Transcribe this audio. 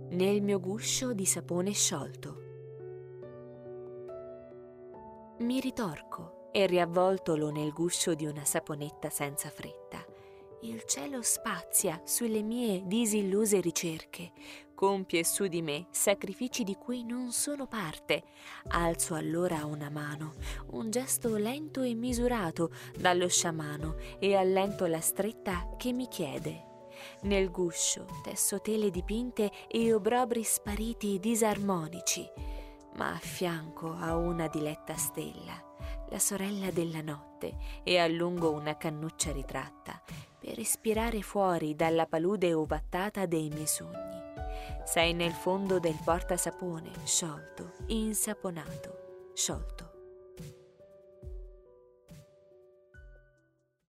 nel mio guscio di sapone sciolto. Mi ritorco e riavvoltolo nel guscio di una saponetta senza fretta. Il cielo spazia sulle mie disilluse ricerche, compie su di me sacrifici di cui non sono parte. Alzo allora una mano, un gesto lento e misurato dallo sciamano, e allento la stretta che mi chiede. Nel guscio tesso tele dipinte e obrobri spariti disarmonici, ma affianco a una diletta stella, la sorella della notte, e allungo una cannuccia ritratta per respirare fuori dalla palude ovattata dei miei sogni. Sei nel fondo del portasapone, sciolto, insaponato, sciolto.